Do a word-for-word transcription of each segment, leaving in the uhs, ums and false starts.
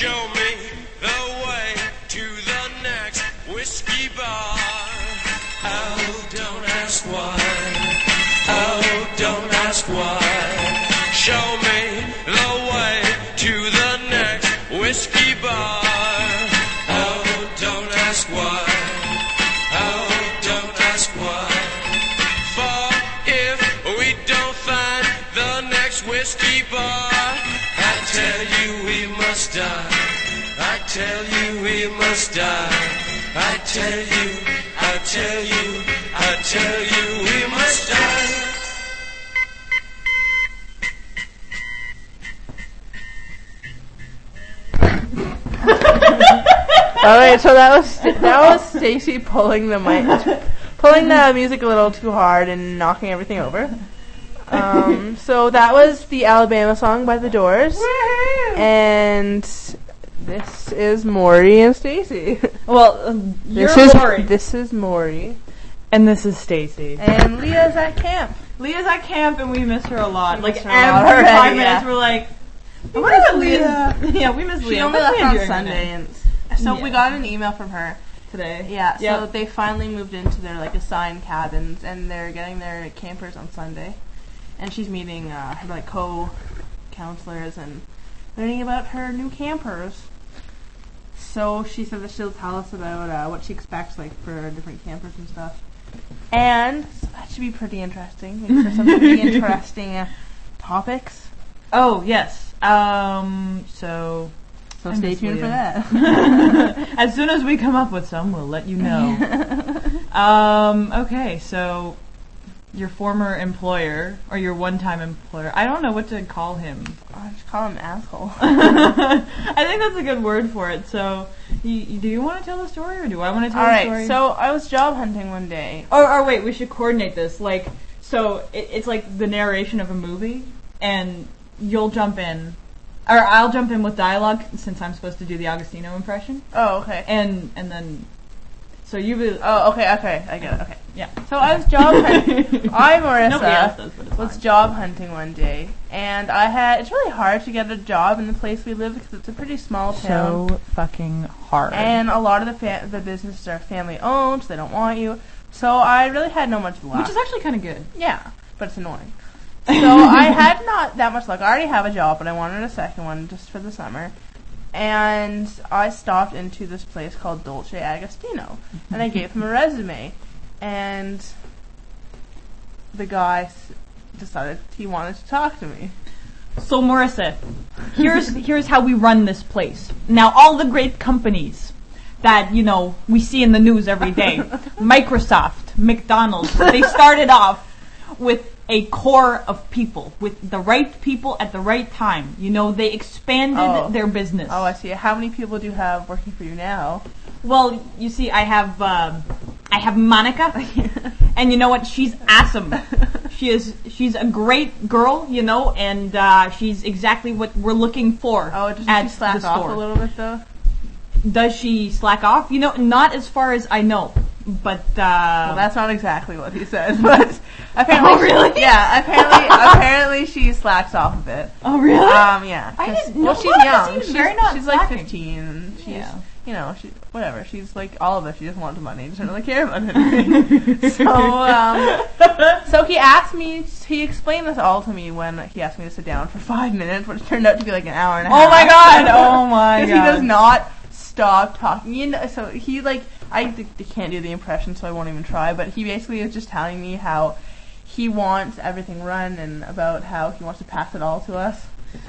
show me the way to the next whiskey bar. Oh, don't ask why. Oh, don't ask why. Show me the way to the next whiskey bar. Oh, don't ask why. Oh, don't ask why. For if we don't find the next whiskey bar, I tell you we must die. I tell you we must die. I tell you, I tell you, I tell you we must die. All right, so that was that was Stacy pulling the mic, pulling the music a little too hard and knocking everything over. Um, so that was the Alabama song by The Doors, and this is Maury and Stacy. Well, um, you're this is Maury. This is Maury, and this is Stacy. and Leah's at camp. Leah's at camp, and we miss her a lot. We Like miss her every a lot already, five yeah. minutes, we're like, We "Where miss is Leah?" Leah. Yeah, we miss She Leah. only What's left Leah on doing Sunday, right and so Yeah. we got an email from her. now? Today. Yeah, so Yep. they finally moved into their like assigned cabins, and they're getting their campers on Sunday. And she's meeting uh, her like co-counselors and learning about her new campers. So she said that she'll tell us about uh, what she expects like for different campers and stuff. And so that should be pretty interesting. Maybe for some pretty interesting uh, topics. Oh yes. Um. So. So I stay miss tuned for Leah. that. As soon as we come up with some, we'll let you know. um. Okay. So. Your former employer, or your one-time employer, I don't know what to call him. I just call him asshole. I think that's a good word for it. So, y- do you want to tell the story, or do I want to tell All the right, story? so I was job hunting one day. Or, or wait, we should coordinate this. Like, so it, it's like the narration of a movie, and you'll jump in, or I'll jump in with dialogue since I'm supposed to do the Agostino impression, Oh, okay. and and then, so you will. Oh, okay, okay, I get it. Okay. Yeah. So I was job hunting. I, Nobody else Marissa, does, but it's was fine. job hunting one day, and I had. It's really hard to get a job in the place we live because it's a pretty small town, So fucking hard. and a lot of the fa- the businesses are family owned, so they don't want you. So I really had no much luck. Which is actually kind of good. Yeah, but it's annoying. So I had not that much luck. I already have a job, but I wanted a second one just for the summer. And I stopped into this place called Dolce Agostino, and I gave him a resume. And the guy s- decided he wanted to talk to me. So Marissa, here's here's how we run this place. Now all the great companies that, you know, we see in the news every day, Microsoft, McDonald's, they started off with a core of people, with the right people at the right time. You know, they expanded Oh. their business. Oh, I see. How many people do you have working for you now? Well, you see, I have um, I have Monica, and you know what? She's awesome. She is. She's a great girl, you know, and uh, she's exactly what we're looking for. Oh, does at she slack the off store. a little bit though? Does she slack off? You know, not as far as I know, but uh, Well, that's not exactly what he said, but apparently, Oh, really? She, yeah, apparently, apparently she slacks off a bit. oh really? Um, yeah. I 'cause- didn't well, know. she's Monica young. seems She's, very not she's like slacking. fifteen, and she's, Yeah. you know, she whatever. She's like all of us. She just wants money. She doesn't really care about anything. so, um, so he asked me. He explained this all to me when he asked me to sit down for five minutes, which turned out to be like an hour and a half. Oh my god! Oh my god! Because he does not stop talking. You know, so he like I d- d- can't do the impression, so I won't even try. But he basically is just telling me how he wants everything run and about how he wants to pass it all to us.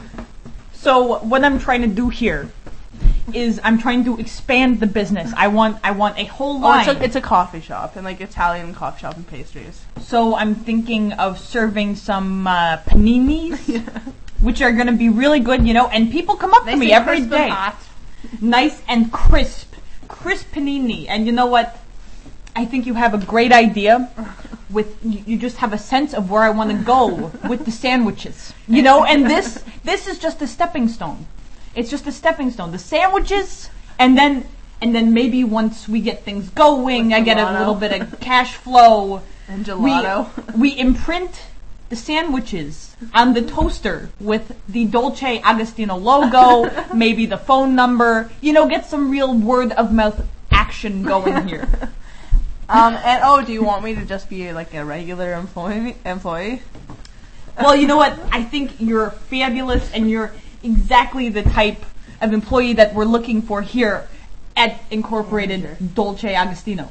So what I'm trying to do here is I'm trying to expand the business. I want I want a whole Oh, line. it's a, it's a coffee shop, and like Italian coffee shop and pastries. So I'm thinking of serving some uh, paninis, which are going to be really good, you know. And people come up to me every crisp and day, hot. nice and crisp, crisp panini. And you know what? I think you have a great idea. With you, you just have a sense of where I want to go with the sandwiches, you know. And this this is just a stepping stone. It's just a stepping stone. The sandwiches, and then and then maybe once we get things going, With I get a gelato. little bit of cash flow. And We gelato. we imprint the the sandwiches on the toaster with the Dolce Agostino logo, maybe the phone number. You know, get some real word of mouth action going here. Um, and oh, do you want me to just be like a regular employee? Employee? Well, you know what? I think you're fabulous, and you're exactly the type of employee that we're looking for here at Incorporated Dolce Agostino.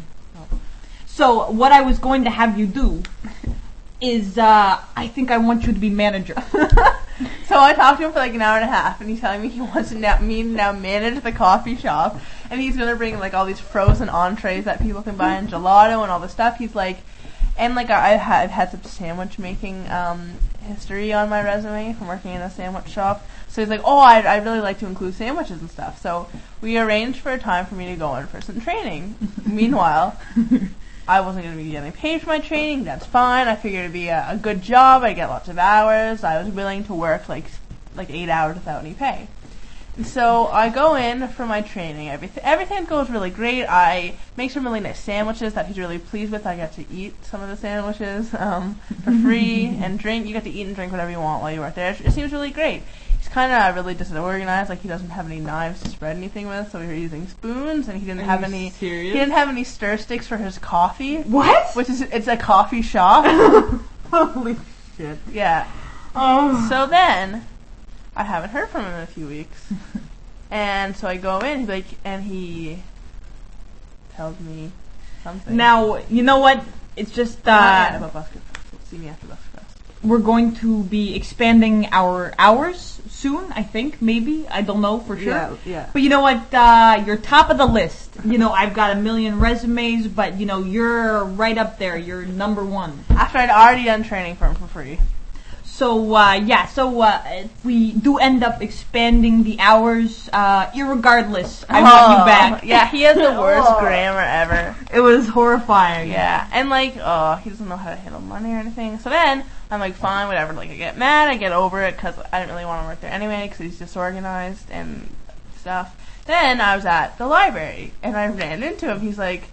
So what I was going to have you do is, uh, I think I want you to be manager. So I talked to him for like an hour and a half, and he's telling me he wants to now, me to now manage the coffee shop, and he's gonna bring like all these frozen entrees that people can buy in gelato and all this stuff. He's like, and like I, I've had some sandwich making um, history on my resume from working in a sandwich shop. So he's like, oh, I'd, I'd really like to include sandwiches and stuff. So we arranged for a time for me to go in for some training. Meanwhile, I wasn't going to be getting paid for my training. That's fine. I figured it'd be a, a good job. I'd get lots of hours. I was willing to work like like eight hours without any pay. And so I go in for my training. Everything everything goes really great. I make some really nice sandwiches that he's really pleased with. I get to eat some of the sandwiches um, for free and drink. You get to eat and drink whatever you want while you work there. It seems really great. He's kind of really disorganized. Like he doesn't have any knives to spread anything with, so we were using spoons, and he didn't Are have you any. serious? He didn't have any stir sticks for his coffee. What? Which is it's a coffee shop. Holy shit. Yeah. Oh. So then, I haven't heard from him in a few weeks, and so I go in. He's like, and he tells me something. Now, you know what? It's just, uh... Oh, yeah, about Buskers. See me after Buskers. We're going to be expanding our hours soon, I think, maybe. I don't know for sure. Yeah, yeah. But you know what? Uh, you're top of the list. You know, I've got a million resumes, but, you know, you're right up there. You're number one. After I'd already done training for him for free. So, uh, yeah, so uh, if we do end up expanding the hours, uh, irregardless, I want you back. Yeah, he has the worst Oh. grammar ever. It was horrifying. Yeah, and like, oh, he doesn't know how to handle money or anything. So then, I'm like, fine, whatever. Like, I get mad, I get over it, because I didn't really want to work there anyway, because he's disorganized and stuff. Then I was at the library, and I ran into him. He's like,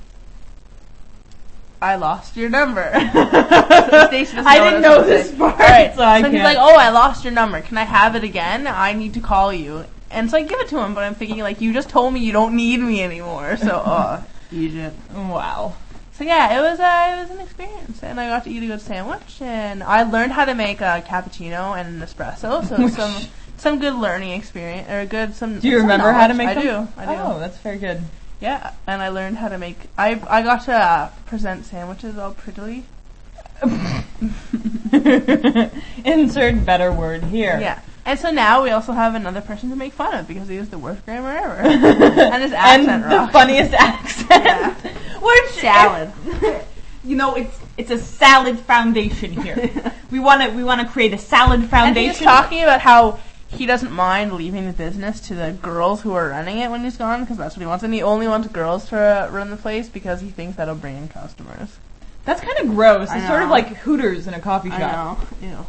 I lost your number. So Stacey doesn't I know didn't what I know was this saying. part, Alright, so I so he's can't. like, oh, I lost your number. Can I have it again? I need to call you. And so I give it to him, but I'm thinking, like, you just told me you don't need me anymore. So, oh, Egypt. Wow. So yeah, it was uh, it was an experience, and I got to eat a good sandwich, and I learned how to make a cappuccino and an espresso. So Which- some some good learning experience, or good some. Do you some remember how to knowledge. make I them? do. I do. Oh, that's very good. Yeah, and I learned how to make. I I got to uh, present sandwiches all prettily. Insert better word here. Yeah. And so now we also have another person to make fun of because he has the worst grammar ever. And his accent And the rocks. funniest accent. Yeah. Which Salad. You know, it's it's a salad foundation here. we want to we want to create a salad And foundation. he's talking about how he doesn't mind leaving the business to the girls who are running it when he's gone, because that's what he wants. And he only wants girls to uh, run the place because he thinks that'll bring in customers. That's kind of gross. I It's sort of know. like Hooters in a coffee I shop. know.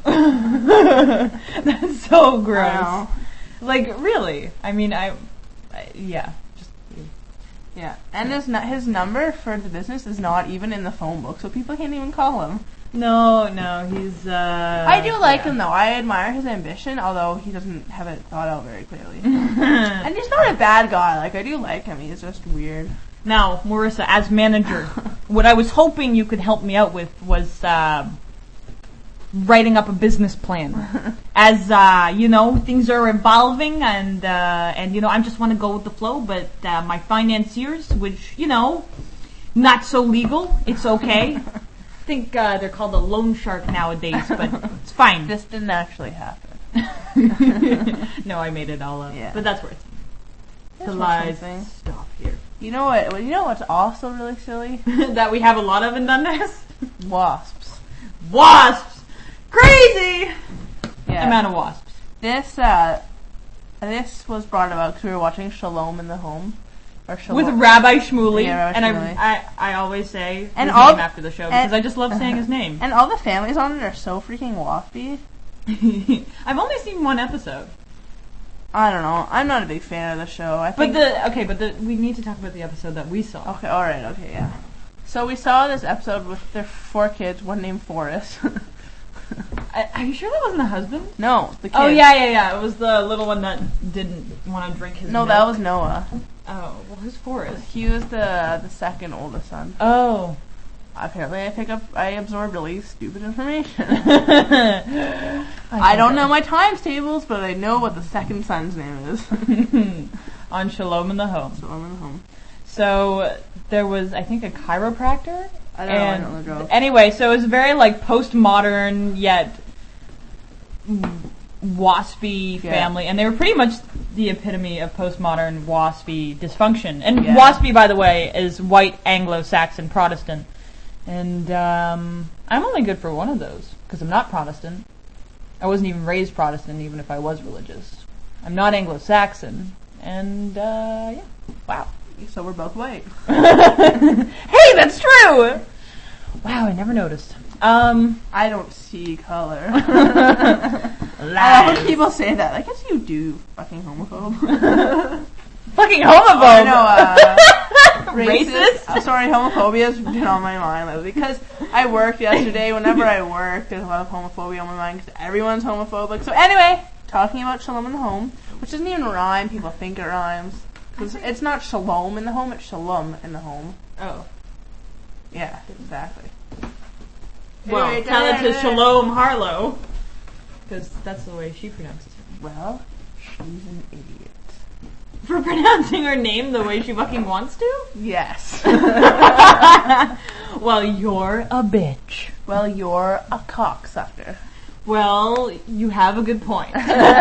Ew. That's so gross. I know. Like, really? I mean, I, I yeah. Just Yeah. And his nu- his number for the business is not even in the phone book, so people can't even call him. no, no. He's. uh... I do like yeah. him though. I admire his ambition, although he doesn't have it thought out very clearly. And he's not a bad guy. Like, I do like him. He's just weird. Now, Marissa, as manager, what I was hoping you could help me out with was uh, writing up a business plan. As uh, you know, things are evolving, and uh, and you know, I just want to go with the flow. But uh, my financiers, which you know, not so legal, it's okay. I think uh, they're called a loan shark nowadays, but it's fine. This didn't actually happen. No, I made it all up. Yeah. But that's worth it. That's The worth lies something. stop here. You know what? well, You know what's also really silly? That we have a lot of in Dundas? Wasps. Wasps! Crazy Yeah. amount of wasps. This uh, this was brought about because we were watching Shalom in the Home, or Shalom. With Rabbi Shmuley. Yeah, Rabbi and Shmuley. I, I I always say And his all- name after the show and- because I just love saying his name. And all the families on it are so freaking waspy. I've only seen one episode. I don't know. I'm not a big fan of the show. I But think. the okay, but the we need to talk about the episode that we saw. Okay, alright, okay, yeah. So we saw this episode with their four kids, one named Forrest. I, are you sure that wasn't the husband? No, the kid. Oh yeah, yeah, yeah. It was the little one that didn't want to drink his No, milk. that was Noah. Oh, well, who's Forrest? He was the the second oldest son. Oh. Apparently, I pick up, I absorb really stupid information. I, I don't know my times tables, but I know what the second son's name is. On Shalom in the Home. So I'm in the home. So there was, I think, a chiropractor. I don't and know. I don't know. Anyway, so it was very like postmodern yet waspy Yeah. family, and they were pretty much the epitome of postmodern waspy dysfunction. And Yeah. waspy, by the way, is white Anglo-Saxon Protestant. And um, I'm only good for one of those because I'm not Protestant. I wasn't even raised Protestant, even if I was religious. I'm not Anglo-Saxon, and uh, yeah, wow. So we're both white. Hey, that's true. Wow, I never noticed. Um, I don't see color. I love when people say that. I guess you do, fucking homophobe. Fucking homophobe. I know, uh, Racist? I'm sorry, homophobia has been on my mind lately because I worked yesterday. Whenever I work, there's a lot of homophobia on my mind because everyone's homophobic. So anyway, talking about Shalom in the Home, which doesn't even rhyme. People think it rhymes. Because it's not Shalom in the Home, it's Shalom in the Home. Oh. Yeah, exactly. Well, Anyway, tell it to da-da-da-da. Shalom Harlow. Because that's the way she pronounces it. Well, she's an idiot. For pronouncing her name the way she fucking wants to? Yes. Well, you're a bitch. Well, you're a cocksucker. Well, you have a good point.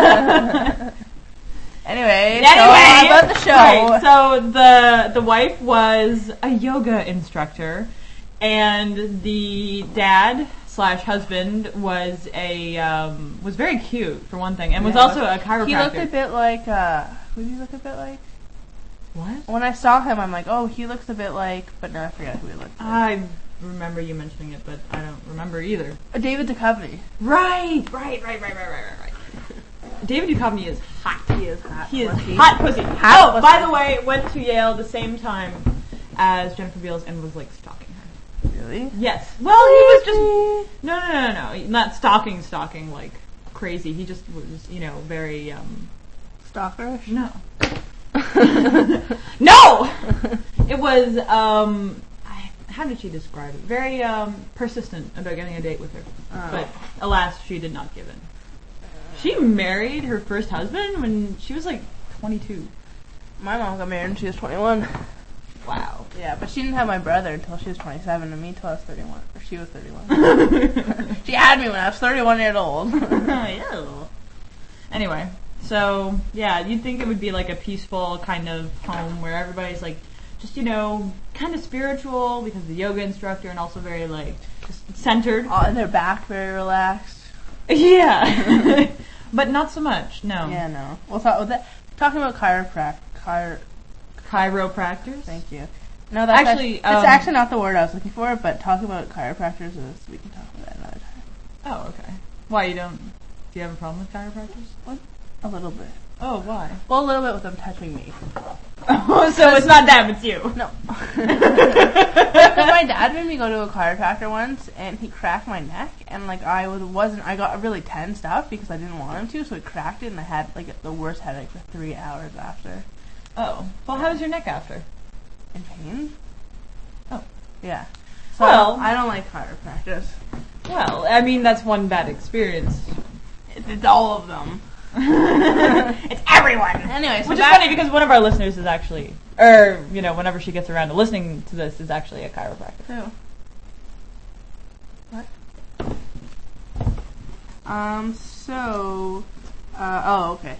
Anyway, Anyway, so about the show. Right, so the the wife was a yoga instructor, and the dad slash husband was a um, was very cute for one thing, and was Yeah, also a chiropractor. He looked a bit like, uh, who did he look a bit like? What? When I saw him, I'm like, oh, he looks a bit like, but no, I forget who he looked like. I remember you mentioning it, but I don't remember either. Uh, David Duchovny. Right, right, right, right, right, right, right, right. David Duchovny is hot. He is hot. He is pussy. hot pussy. Hot oh, pussy. by the way, went to Yale the same time as Jennifer Beals and was like stalking her. Really? Yes. Well, he was just no, no, no, no, no, not stalking, stalking like crazy. He just was, you know, very um. Stalkerish? No. No. It was um. I, how did she describe it? Very um persistent about getting a date with her, Oh. but alas, she did not give in. She married her first husband when she was like twenty-two. My mom got married when she was twenty-one. Wow. Yeah, but she didn't have my brother until she was twenty-seven, and me until I was thirty-one. Or she was thirty-one. She had me when I was thirty-one years old. Yeah. Anyway, so yeah, you'd think it would be like a peaceful kind of home where everybody's like, just, you know, kind of spiritual because the yoga instructor, and also very like just centered. Oh, and their back very relaxed. Yeah. But not so much. No. Yeah, no. We'll talk with that. Talking about chiroprac, chiro. Chiropractors. Thank you. No, that's Actually, that's, it's um, actually not the word I was looking for. But talking about chiropractors is we can talk about that another time. Oh, okay. Why you don't? Do you have a problem with chiropractors? What? A little bit. Oh, why? Well, a little bit with them touching me. Oh, so it's not them, it's you. No. Because my dad made me go to a chiropractor once, and he cracked my neck, and like I was, wasn't, I got really tensed up because I didn't want him to, so he cracked it, and I had like the worst headache for three hours after. Oh. Well, how was your neck after? In pain? Oh. Yeah. So Well- I don't like chiropractors. Well, I mean, that's one bad experience. It's, it's all of them. It's everyone! Anyway, so Which is back- funny because one of our listeners is actually, or, you know, whenever she gets around to listening to this, is actually a chiropractor. Who? What? Um, so, uh, oh, okay.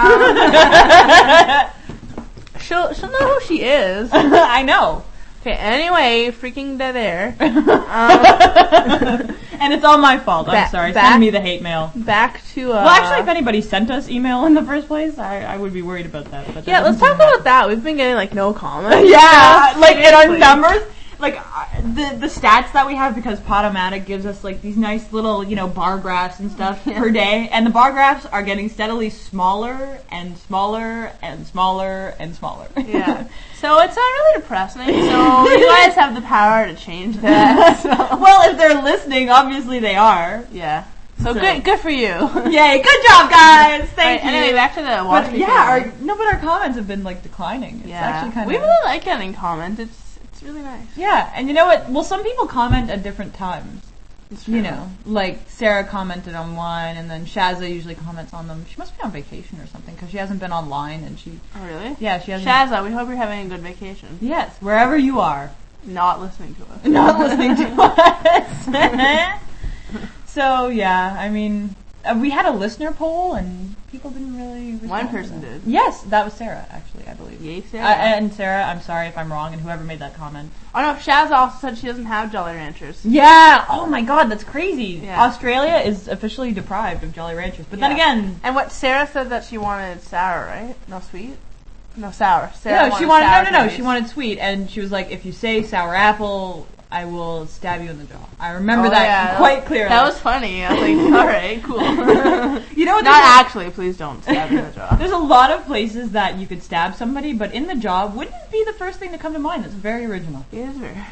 Um, she'll, she'll know who she is. I know. Okay, anyway, freaking dead air. Um, And it's all my fault. I'm Ba- sorry. back- Send me the hate mail. back to, uh... Well, actually, if anybody sent us email in the first place, I, I would be worried about that. But that yeah, let's doesn't talk seem to about that. We've been getting, like, no comments. Yeah, like in our Seriously. numbers, like uh, the the stats that we have, because Podomatic gives us like these nice little, you know, bar graphs and stuff Yeah. per day, and the bar graphs are getting steadily smaller and smaller and smaller and smaller. Yeah. So it's not really depressing. So you guys have the power to change that. So. Well, if they're listening, obviously they are. Yeah. So, good, good for you. Yay! Good job, guys. Thank Right, you. anyway, back to the But Waspy yeah, our, family. no, but our comments have been like declining. It's Yeah, actually kind we of really like getting comments. It's it's really nice. yeah. And you know what? Well, some people comment at different times. It's You true. know, like Sarah commented on one, and then Shazza usually comments on them. She must be on vacation or something because she hasn't been online, and she Oh, really? yeah she hasn't. Shazza, we hope you're having a good vacation. Yes, wherever you are, Not listening to us. not listening to us. So yeah, I mean, uh, we had a listener poll, and people didn't really. respond One to person that. did. Yes, that was Sarah, actually, I believe. Yay, Sarah. Uh, and Sarah, I'm sorry if I'm wrong, and whoever made that comment. oh no, Shazza also said she doesn't have Jolly Ranchers. Yeah. Oh my God, that's crazy. Yeah. Australia is officially deprived of Jolly Ranchers, but then Yeah. again, And what Sarah said that she wanted sour, right? No sweet? No sour. Sarah no, she wanted sour no, no, no. cookies. She wanted sweet, and she was like, "If you say sour apple, I will stab you in the jaw." I remember Oh, that yeah, quite clearly. That was funny. I was like, all right, cool. you know what? Not there's a- actually. Please don't stab me in the jaw. There's a lot of places that you could stab somebody, but in the jaw wouldn't be the first thing to come to mind. It's very original. It is very.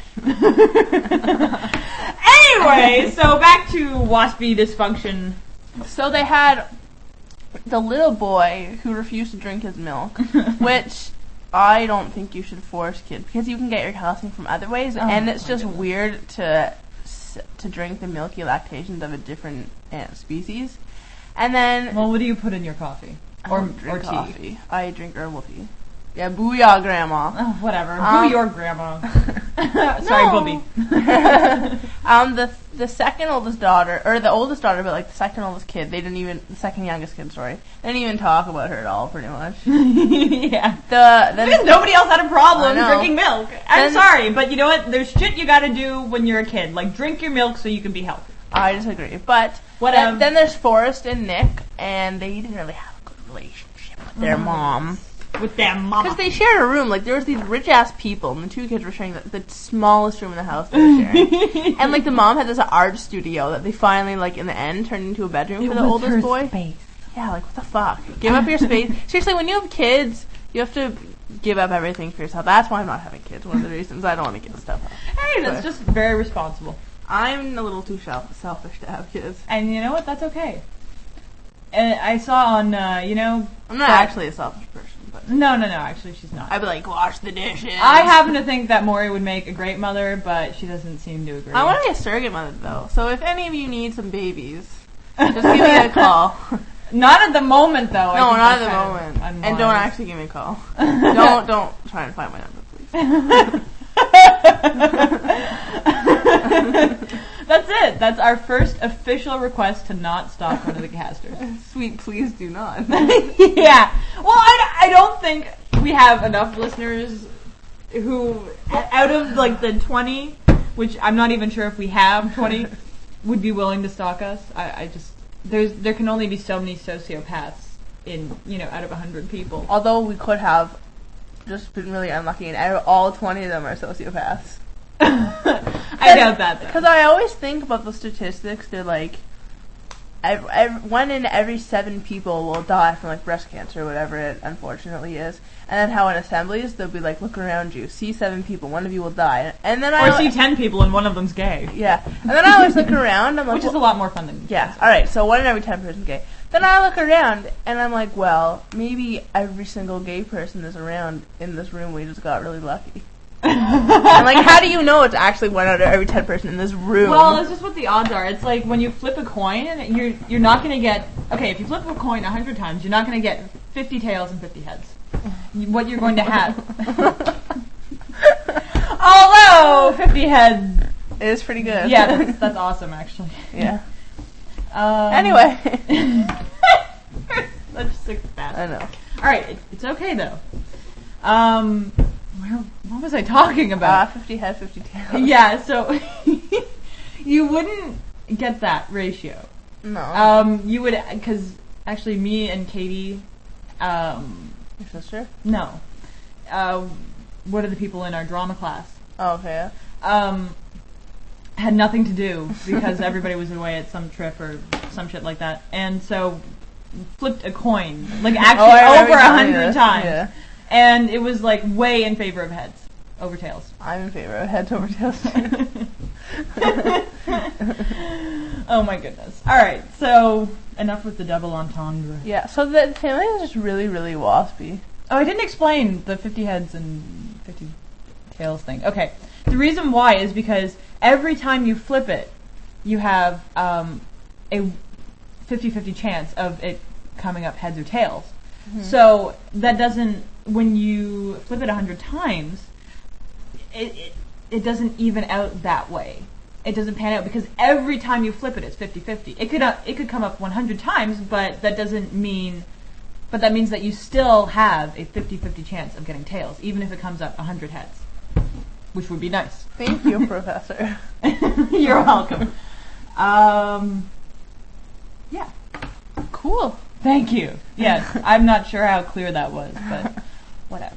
Anyway, so back to waspy dysfunction. So they had the little boy who refused to drink his milk, which I don't think you should force kids because you can get your calcium from other ways, Oh, and it's my just goodness. weird to s- to drink the milky lactations of a different uh, species. And then Well, what do you put in your coffee I or don't drink or tea? coffee. I drink herbal tea. Yeah, booyah, grandma. Oh, whatever. Um, Who your grandma? Sorry, No. Bobby. um, the the second oldest daughter, or the oldest daughter, but like the second oldest kid, they didn't even the second youngest kid, sorry, they didn't even talk about her at all, pretty much. yeah. The then Because nobody else had a problem I know. drinking milk. I'm Then- sorry, but you know what? There's shit you gotta do when you're a kid. Like, drink your milk so you can be healthy. I disagree, but What, then, um, then there's Forrest and Nick, and they didn't really have a good relationship with their Mm. mom. With their mama. Because they shared a room. Like, there was these rich-ass people, and the two kids were sharing the, the smallest room in the house they were sharing. And, like, the mom had this art studio that they finally, like, in the end, turned into a bedroom for the oldest boy. Space. Yeah, like, what the fuck? Give up your space. Seriously, when you have kids, you have to give up everything for yourself. That's why I'm not having kids. One of the reasons I don't want to give stuff up. Hey, that's just very responsible. I'm a little too self- selfish to have kids. And you know what? That's okay. And I saw on, uh, you know... I'm not that- actually a selfish person, but No, no, no, actually she's not. I'd be like, wash the dishes. I happen to think that Maury would make a great mother, but she doesn't seem to agree. I want to be a surrogate mother, though. So if any of you need some babies, just give me a call. Not at the moment, though. I No, think not at that's the kind of moment. unwise. And don't actually give me a call. don't don't try and find my number, please. That's it. That's our first official request to not stalk one of the casters. Sweet, please do not. Yeah. Well, I, I don't think we have enough listeners who, out of like the twenty, which I'm not even sure if we have twenty, would be willing to stalk us. I, I just there's there can only be so many sociopaths in you know out of a hundred people. Although we could have just been really unlucky, and ev- all twenty of them are sociopaths. I doubt that. Though. Because I always think about the statistics. They're like, ev ev one in every seven people will die from like breast cancer, or whatever it unfortunately is. And then how in assemblies they'll be like, look around you, see seven people, one of you will die. And then I Or see ten people and one of them's gay, yeah, and then I always look around. I'm like, which is a well, lot more fun than yeah, all right. So one in every ten person gay. Then I look around and I'm like, well, maybe every single gay person is around in this room. We just got really lucky. I'm like, how do you know it's actually one out of every ten person in this room? Well, that's just what the odds are. It's like when you flip a coin, you're you're not going to get okay. If you flip a coin a hundred times, you're not going to get fifty tails and fifty heads. What you're going to have, although fifty heads, it is pretty good. yeah, that's, that's awesome actually. yeah. Um, Anyway, that's just like fast. I know. All right, it, it's okay though. Um, where, what was I talking Uh, about? fifty head, fifty tails. Yeah, so you wouldn't get that ratio. No. Um, you would, because actually me and Katie, um, Your sister? no, uh, what are the people in our drama class? Oh, okay. Um, had nothing to do because everybody was away at some trip or some shit like that, and so flipped a coin, like actually Oh, I remember over a telling you hundred this. times, Yeah. and it was like way in favor of heads over tails. I'm in favor of heads over tails. Oh my goodness. All right, so enough with the double entendre. Yeah, so the family is just really, really waspy. Oh, I didn't explain the fifty heads and fifty tails thing. Okay, the reason why is because every time you flip it, you have um, a fifty-fifty chance of it coming up heads or tails. Mm-hmm. So that doesn't, when you flip it a hundred times, it, it it doesn't even out that way. It doesn't pan out because every time you flip it, it's fifty-fifty. It could uh, it could come up one hundred times, but that doesn't mean, but that means that you still have a fifty-fifty chance of getting tails, even if it comes up one hundred heads, which would be nice. Thank you, Professor. You're welcome. Um, yeah. Cool. Thank you. Yes, I'm not sure how clear that was, but whatever.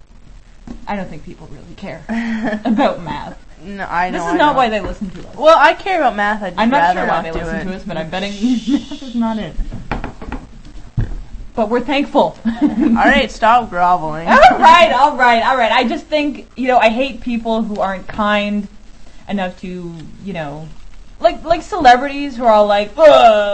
I don't think people really care about math. No, I know. This is I not know. why they listen to us. Well, I care about math. I'd I'm not rather sure why not they do listen it. to us, but I'm betting math is not it. But we're thankful. All right, stop groveling. all right, all right, all right. I just think, you know, I hate people who aren't kind enough to, you know, like like celebrities who are all like, "Ugh,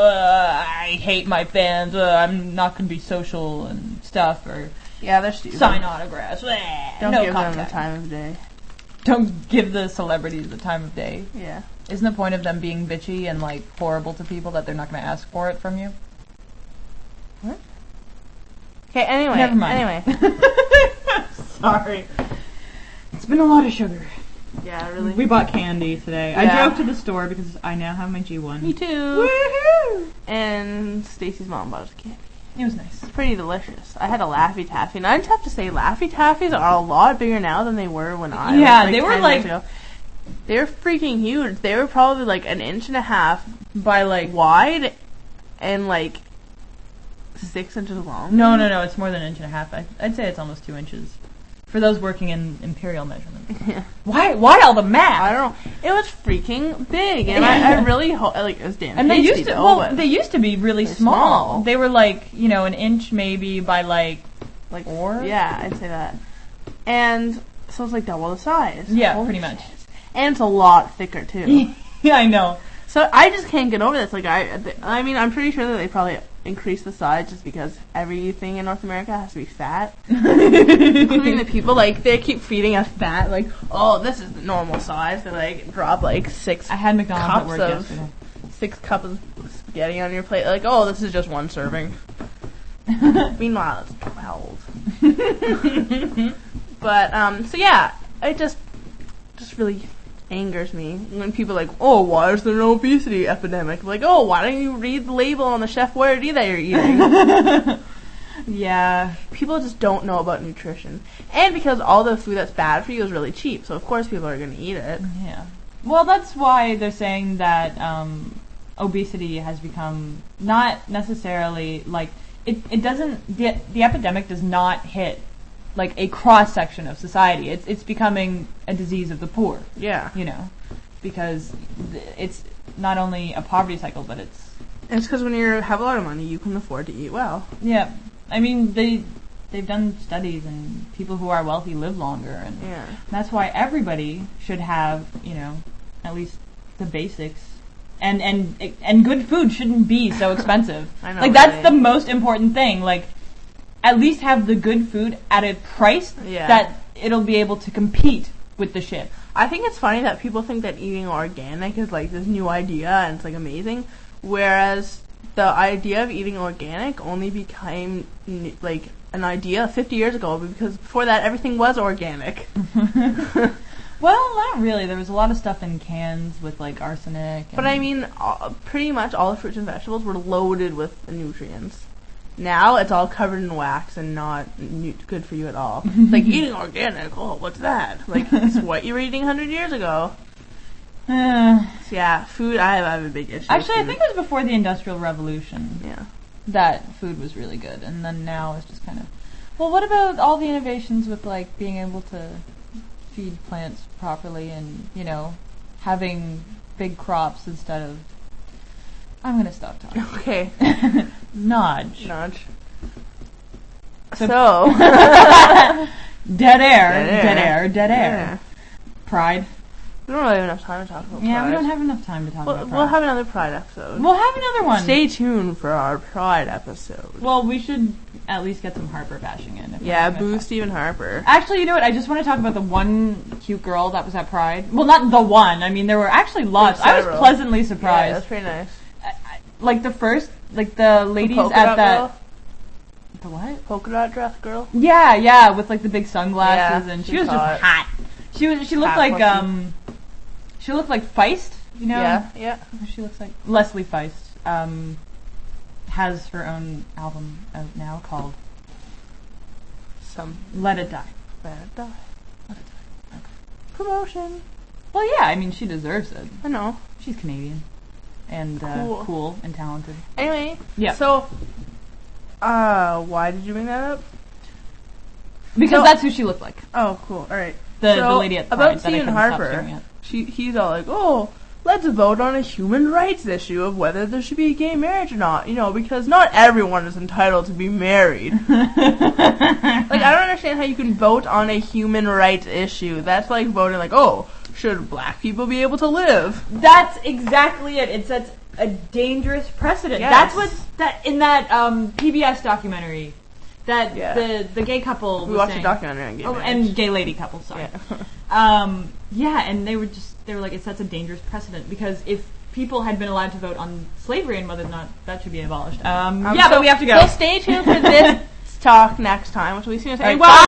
I hate my fans. Ugh, I'm not going to be social and stuff," or Yeah, they're stupid. sign autographs. Bleh, Don't no give them the contact. time of day. Don't give the celebrities the time of day. Yeah. Isn't the point of them being bitchy and like horrible to people that they're not going to ask for it from you? What? Okay, anyway. Never mind. Anyway. Sorry. It's been a lot of sugar. Yeah, really. We bought candy today. I Yeah. drove to the store because I now have my G one. Me too. Woohoo! And Stacy's mom bought us candy. It was nice. It's pretty delicious. I had a Laffy Taffy, and I just have to say, Laffy Taffies are a lot bigger now than they were when I Yeah, was, they were ten like- years ago. They were freaking huge. They were probably like an inch and a half By like... wide and like six inches long. No, no, no. It's more than an inch and a half. I, I'd say it's almost two inches. For those working in imperial measurements. Yeah. Why Why all the math? I don't know. It was freaking big, and I, I really hope like it was damn. And they tasty, used to, though, well, but, they used to be really They're small. small. They were like, you know, an inch maybe by like like four? Yeah, I'd say that. And so it's like double the size. Yeah, Holy pretty shit. much. And it's a lot thicker too. Yeah, I know. So I just can't get over this. Like I, I mean, I'm pretty sure that they probably increased the size just because everything in North America has to be fat, including the people. Like they keep feeding us fat. Like, oh, this is the normal size. They like drop like six I had McDonald's cups at work of yesterday. six cups of spaghetti on your plate. Like, oh, this is just one serving. Meanwhile, it's twelve. But um, so yeah, it just just really angers me when people are like, oh, why is there no obesity epidemic? Like, oh, why don't you read the label on the Chef Boyardee that you're eating? Yeah. People just don't know about nutrition, and because all the food that's bad for you is really cheap, so of course people are going to eat it. Yeah. Well, that's why they're saying that um, obesity has become not necessarily like it. It doesn't. The, the epidemic does not hit like a cross section of society. It's it's becoming a disease of the poor. Yeah, You know, because th- it's not only a poverty cycle, but it's it's because when you have a lot of money, you can afford to eat well. yeah. I mean they they've done studies and people who are wealthy live longer, and Yeah, that's why everybody should have, you know, at least the basics. And and and good food shouldn't be so expensive. I know, like that's right? the most important thing. Like at least have the good food at a price Yeah. that it'll be able to compete with the shit. I think it's funny that people think that eating organic is like this new idea and it's like amazing, whereas the idea of eating organic only became n- like an idea fifty years ago, because before that everything was organic. Well, not really. There was a lot of stuff in cans with like arsenic. But and- I mean, all, pretty much all the fruits and vegetables were loaded with nutrients. Now it's all covered in wax and not nu- good for you at all. It's like eating organic. Oh, what's that? Like it's what you were eating a hundred years ago. Uh, So yeah, food. I have, I have a big issue. with actually, I food. think it was before the Industrial Revolution Yeah. that food was really good, and then now it's just kind of. Well, what about all the innovations with like being able to feed plants properly, and you know, having big crops instead of. I'm gonna stop talking. Okay. Nudge. Nudge. So- So. Dead air. Dead air. Dead air. Dead air. Yeah. Pride. We don't really have enough time to talk about Yeah, Pride. we don't have enough time to talk We'll, about we'll Pride. have another Pride episode. We'll have another one. Stay tuned for our Pride episode. Well, we should at least get some Harper bashing in. If we're Yeah, not gonna boo talk- Stephen Harper. Actually, you know what? I just want to talk about the one cute girl that was at Pride. Well, not the one. I mean, there were actually lots. I was several. pleasantly Yeah, surprised. that's pretty nice. I- I- like the first, like the ladies polka at dot that. girl? The what? Polka dot dress girl? Yeah, yeah, with like the big sunglasses, Yeah, and she she's was just hot. hot. She was. She looked Hot like puppy. um. She looked like Feist. You know. Yeah, yeah. She looks like Leslie Feist. Um, has her own album out now called Some Let It Die. bad die. Let It Die. Okay. Promotion. Well, yeah. I mean, she deserves it. I know. She's Canadian and uh, Cool. cool and talented. Anyway, Yeah. so, uh, why did you bring that up? Because So- that's who she looked like. Oh, cool. All right. The, so, the lady at Pride about that I Stephen couldn't stop Harper, staring at. she he's all like, oh, let's vote on a human rights issue of whether there should be gay marriage or not. You know, because not everyone is entitled to be married. Like, I don't understand how you can vote on a human rights issue. That's like voting like, oh, should black people be able to live? That's exactly it. It sets a dangerous precedent. Yes. That's what that in that um, P B S documentary that Yeah. the the gay couple We was watched saying. a documentary on gay Oh, marriage. and gay lady couple. Sorry. Yeah. Um, yeah, and they were just they were like it sets a dangerous precedent because if people had been allowed to vote on slavery and whether or not that should be abolished. Um, Um, yeah, so- but we have to go. So stay tuned for this talk next time, which will be soon as All right, well.